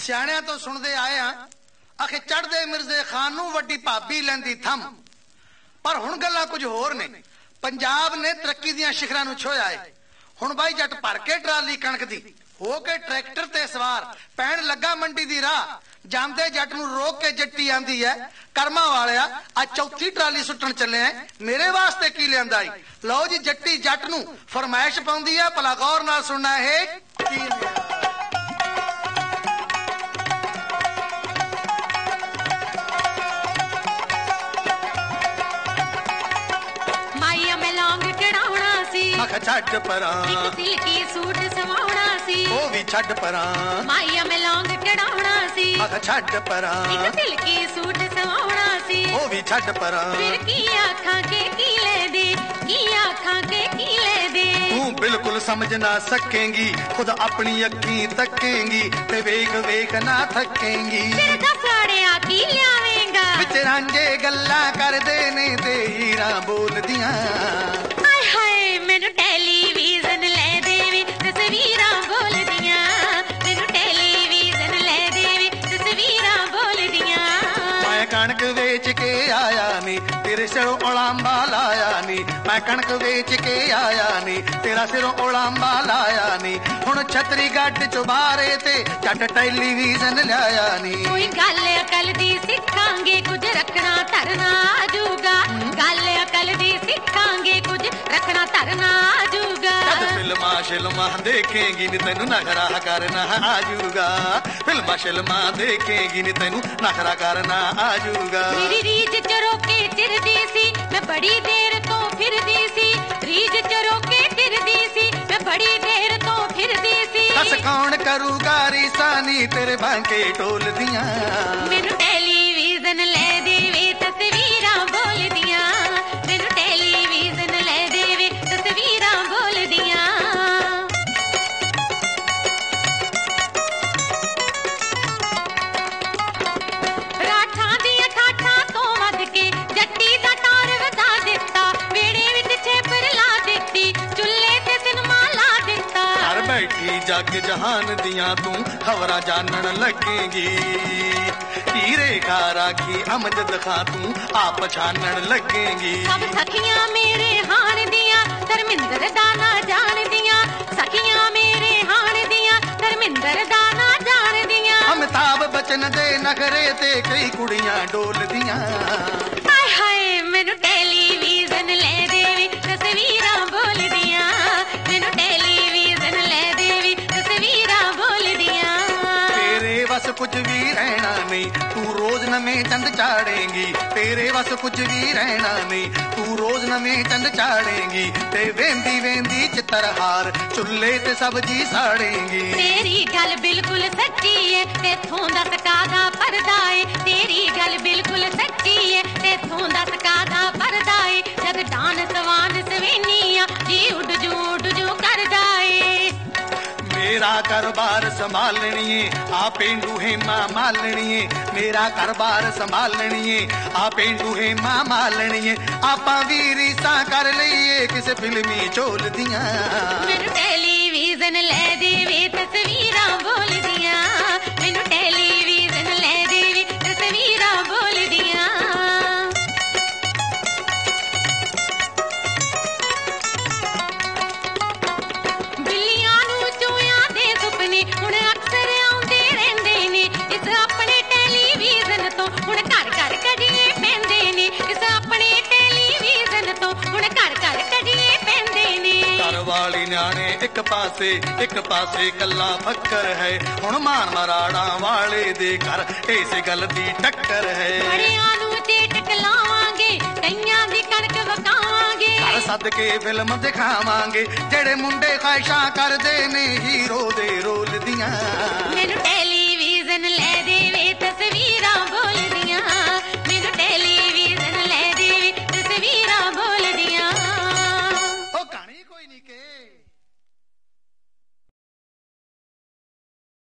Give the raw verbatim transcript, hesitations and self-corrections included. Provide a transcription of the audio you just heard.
ਸਿਆਣਿਆਂ ਤੋਂ ਸੁਣਦੇ ਆਏ ਆ ਆਖੇ ਚੜ੍ਹਦੇ ਮਿਰਜ਼ੇ ਖਾਨ ਨੂੰ ਵੱਡੀ ਭਾਬੀ ਲੈਂਦੀ ਥੰਮ। ਪਰ ਹੁਣ ਗੱਲਾਂ ਕੁਝ ਹੋਰ ਨੇ। ਪੰਜਾਬ ਨੇ ਤਰੱਕੀ ਦੀਆਂ ਸ਼ਿਖਰਾਂ ਨੂੰ ਛੋਇਆ ਏ। ਹੁਣ ਬਾਈ ਜੱਟ ਭਰ ਕੇ ਟਰਾਲੀ ਕਣਕ ਦੀ ਹੋ ਕੇ ਟਰੈਕਟਰ ਤੇ ਸਵਾਰ ਪੈਣ ਲੱਗਾ ਮੰਡੀ ਦੀ ਰਾਹ। ਜਾਂਦੇ ਜੱਟ ਨੂੰ ਰੋਕ ਕੇ ਜੱਟੀ ਆਂਦੀ ਐ ਕਰਮਾਂ ਵਾਲਿਆ ਅੱਜ ਚੌਥੀ ਟਰਾਲੀ ਸੁੱਟਣ ਚੱਲੇ ਐ, ਮੇਰੇ ਵਾਸਤੇ ਕੀ ਲਿਆਂਦਾ ਈ। ਲਓ ਜੀ ਜੱਟੀ ਜੱਟ ਨੂੰ ਫਰਮਾਇਸ਼ ਪਾਉਂਦੀ ਐ, ਭਲਾ ਗੌਰ ਨਾਲ ਸੁਣਨਾ ਇਹ ਕੀ ਛੱਡ ਪਰਾਂ ਇੱਕ ਸਿਲਕੀ ਸੂਟ ਸਵਾਉਣਾ ਸੀ ਉਹ ਵੀ ਛੱਡ ਪਰਾਂ ਮਾਈਆ ਮੈਂ ਲੌਂਗ ਚੜਾਉਣਾ ਸੀ ਆਖ ਛੱਡ ਪਰਾਂ ਇੱਕ ਸਿਲਕੀ ਸੂਟ ਸਵਾਉਣਾ ਸੀ ਉਹ ਵੀ ਛੱਡ ਪਰਾਂ ਫਿਰ ਕੀ ਆਖਾਂ ਕੇ ਕੀ ਲੈ ਦੇ ਕੀ ਆਖਾਂ ਕੇ ਕੀ ਲੈ ਦੇ ਤੂੰ ਬਿਲਕੁਲ ਸਮਝ ਨਾ ਸਕੇਂਗੀ ਖੁਦ ਆਪਣੀ ਅੱਖੀਂ ਤੱਕੇਂਗੀ ਤੇ ਵੇਖ ਵੇਖ ਨਾ ਥੱਕੇਂਗੀ ਫਿਰ ਦਸਾੜਿਆ ਕੀ ਲਿਆਵੇਂਗਾ ਵਿੱਚ ਰਾਂਝੇ ਗੱਲਾਂ ਕਰਦੇ ਨੇ ਤੇ ਹੀਰਾਂ ਬੋਲਦੀਆਂ ਹਾਏ ਹਾਏ ਮੈਨੂੰ ਟੈਲੀਵਿਜ਼ਨ ਲੈ ਦੇਵੀ ਤਸਵੀਰਾਂ ਬੋਲਦੀਆਂ ਮੈਨੂੰ ਟੈਲੀਵਿਜ਼ਨ ਲੈ ਦੇਵੀ ਤਸਵੀਰਾਂ ਬੋਲਦੀਆਂ ਮੈਂ ਕਣਕ ਵੇਚ ਕੇ ਆਇਆ ਨੀ ਤੇਰੇ ਸਿਰੋਂ ਉਲਾਂਬਾ ਲਾਇਆ ਨੀ ਮੈਂ ਕਣਕ ਵੇਚ ਕੇ ਆਇਆ ਨੀ ਤੇਰਾ ਸਿਰੋਂ ਉਲਾਂਬਾ ਲਾਇਆ ਨੀ ਹੁਣ ਛਤਰੀ ਗੱਡ ਚੁਬਾਰੇ ਤੇ ਜੱਟ ਟੈਲੀਵਿਜ਼ਨ ਲਿਆਇਆ ਨੀ ਕੋਈ ਗੱਲ ਅਕਲ ਦੀ ਸਿੱਖਾਂਗੇ ਕੁਝ ਰੱਖਣਾ ਧਰਨਾ ਆਜੂਗਾ ਗੱਲ ਅਕਲ ਦੀ ਸਿੱਖਾਂਗੇ ਕੁਝ ਰੱਖਣਾ ਧਰਨਾ ਆਜੂਗਾ ਜਦ ਫਿਲਮਾਂ ਸ਼ਿਲਮਾਂ ਦੇਖੇਂਗੀ ਨੀ ਤੈਨੂੰ ਨਖਰਾ ਕਰਨਾ ਆਜੂਗਾ ਫਿਲਮਾਂ ਸ਼ਿਲਮਾਂ ਦੇਖੇਂਗੀ ਨੀ ਤੈਨੂੰ ਨਖਰਾ ਕਰਨਾ ਆਜੂਗਾ ਮੇਰੀ ਰੀਝ ਚਰੋ ਕੇ ਚਿਰਦੀ ਸੀ ਮੈਂ ਬੜੀ ਦੇਰ ਤੋਂ ਫਿਰਦੀ ਸੀ ਰੀਝ ਚਰੋ ਕੇ ਚਿਰਦੀ ਸੀ ਮੈਂ ਬੜੀ ਦੇਰ ਤੋਂ ਫਿਰਦੀ ਸੀ ਦੱਸ ਕੌਣ ਕਰੂਗਾ ਰੀਸਾਨੀ ਤੇਰੇ ਬਾਂਕੇ ਢੋਲਦੀਆਂ ਮੈਨੂੰ ਟੈਲੀਵਿਜ਼ਨ ਲੈ ਦੇਵੇ ਤਸਵੀਰਾਂ ਬੋਲਦੀਆਂ ਮੈਨੂੰ ਟੈਲੀਵਿਜ਼ਨ ਲੈ ਦੇਵੇ ਤਸਵੀਰਾਂ ਬੋਲਦੀਆਂ ਰਾਠਾਂ ਦੀਆਂ ਠਾਠਾਂ ਤੋਂ ਵੱਧ ਕੇ ਜੱਟੀ ਦਾ ਟਾਰ ਵਧਾ ਦਿੱਤਾ ਵੇੜੇ ਵਿੱਚ ਛੇਪਰ ਲਾ ਦਿੱਤੀ ਚੁੱਲ੍ਹੇ ਤੇ ਸਿਨਮਾ ਲਾ ਦਿੱਤਾ ਘਰ ਬੈਠੀ ਜੱਗ ਜਹਾਨ ਦੀਆਂ ਤੂੰ ਖਬਰਾਂ ਜਾਣਨ ਲੱਗੇਗੀ ਹੀਰੇ ਕਾ ਰਾਖੀ ਅਮਜਦ ਖਾਂ ਤੂੰ ਆਪ ਪਛਾਣਨ ਲੱਗੇਗੀ ਸਭ ਸਖੀਆਂ ਮੇਰੇ ਹਾਣ ਦੀਆਂ ਧਰਮਿੰਦਰ ਦਾ ਨਾ ਜਾਣਦੀਆਂ ਸਖੀਆਂ ਮੇਰੇ ਹਾਣ ਦੀਆਂ ਧਰਮਿੰਦਰ ਦਾ ਨਾ ਜਾਣਦੀਆਂ ਅਮਿਤਾਭ ਬਚਨ ਦੇ ਨਖਰੇ ਤੇ ਕਈ ਕੁੜੀਆਂ ਡੋਲਦੀਆਂ ਹਾਏ ਹਾਏ ਮੈਨੂੰ ਟੈਲੀਵਿਜ਼ਨ ਲੈ ਦੇਵੀ ਤਸਵੀਰਾਂ ਬੋਲਦੀਆਂ ਮੈਨੂੰ ਟੈਲੀਵਿਜ਼ਨ ਲੈ ਦੇਵੀ ਤਸਵੀਰਾਂ ਬੋਲਦੀਆਂ ਤੇਰੇ ਵਸ ਕੁਝ ਵੀ ਰਹਿਣਾ ਨਹੀਂ ਤੂੰ ਰੋਜ਼ ਨਵੇਂ ਚੰਦ ਚਾੜੇਂਗੀ ਤੇਰੇ ਵਸ ਕੁਝ ਵੀ ਰਹਿਣਾ ਨਹੀਂ ਤੂੰ ਰੋਜ਼ ਨਵੇਂ ਚੰਦ ਚਾੜੇਂਗੀ ਤੇ ਵੇਂਦੀ ਵੇਂਦੀ ਚਿੱਤਰਹਾਰ ਚੁੱਲ੍ਹੇ ਤੇ ਸਬਜ਼ੀ ਸਾੜੇਂਗੀ ਤੇਰੀ ਗੱਲ ਬਿਲਕੁਲ ਸੱਚੀ ਏ ਤੇਥੋਂ ਦਾ ਸਕਾਦਾ ਪਰਦਾ ਏ ਤੇਰੀ ਗੱਲ ਬਿਲਕੁਲ ਸੱਚੀ ਏ ਤੇਥੋਂ ਦਾ ਸਕਾਦਾ ਪਰਦਾ ਏ ਜਦ ਡਾਂਸ ਵਾਂਸ ਸਵੇਨੀਆਂ ਜੀ ਉੱਡ ਜੂ ਉੱਡ ਜੂ ਕਰਦਾ ਏ ਮੇਰਾ ਘਰ-ਬਾਰ ਸੰਭਾਲਣੀਏ ਆ ਪੇਂਡੂ ਹੇਮਾ ਮਾਲਣੀਏ ਮੇਰਾ ਘਰ-ਬਾਰ ਸੰਭਾਲਣੀਏ ਆ ਪੇਂਡੂ ਹੇਮਾ ਮਾਲਣੀਏ ਆਪਾਂ ਵੀ ਰੀਸਾਂ ਕਰ ਲਈਏ ਕਿਸੇ ਫਿਲਮੀ ਝੋਲ ਦੀਆਂ ਮੈਨੂੰ ਟੈਲੀਵਿਜ਼ਨ ਲੈ ਦੇਵੇ ਤਸਵੀਰਾਂ ਬੋਲਦੀਆਂ ਮੈਨੂੰ ਟੈਲੀਵਿਜ਼ਨ ਲੈ ਦੇਵੇ ਤਸਵੀਰਾਂ ਬੋਲਦੀਆਂ ਬਿੱਲੀਆਂ ਨੂੰ ਚੂਹਿਆਂ ਦੇ ਸੁਪਨੇ ਹੁਣ ਅਕਸਰ ਆਉਂਦੇ ਰਹਿੰਦੇ ਨੇ ਇਸ ਆਪਣੇ ਟੈਲੀਵਿਜ਼ਨ ਤੋਂ ਹੁਣ ਘਰ ਘਰ ਕਜੀਏ ਪੈਂਦੇ ਨੇ ਇਸ ਆਪਣੇ ਟੈਲੀਵਿਜ਼ਨ ਤੋਂ ਹੁਣ ਘਰ ਘਰ ਕਜੀਏ ਪੈਂਦੇ ਨੇ ਘਰ ਵਾਲੀ ਨਿਆਣੇ ਇੱਕ ਪਾਸੇ ਇੱਕ ਪਾਸੇ ਕੱਲਾ ਫੱਕਰ ਹੈ ਹੁਣ ਮਾਨ ਮਰਾੜਾਂ ਵਾਲੇ ਦੇ ਘਰ ਇਸੇ ਗੱਲ ਦੀ ਟੱਕਰ ਹੈ ਬੜਿਆਂ ਨੂੰ ਚੇਟਕ ਲਾਵਾਂਗੇ ਕਈਆਂ ਦੀ ਕਣਕ ਵਕਾਵਾਂਗੇ ਘਰ ਸੱਦ ਕੇ ਫਿਲਮ ਦਿਖਾਵਾਂਗੇ ਜਿਹੜੇ ਮੁੰਡੇ ਖਾਇਸ਼ਾਂ ਕਰਦੇ ਨੇ ਹੀਰੋ ਦੇ ਰੋਲ ਦੀਆਂ ਮੈਨੂੰ ਟੈਲੀਵਿਜ਼ਨ ਲੈ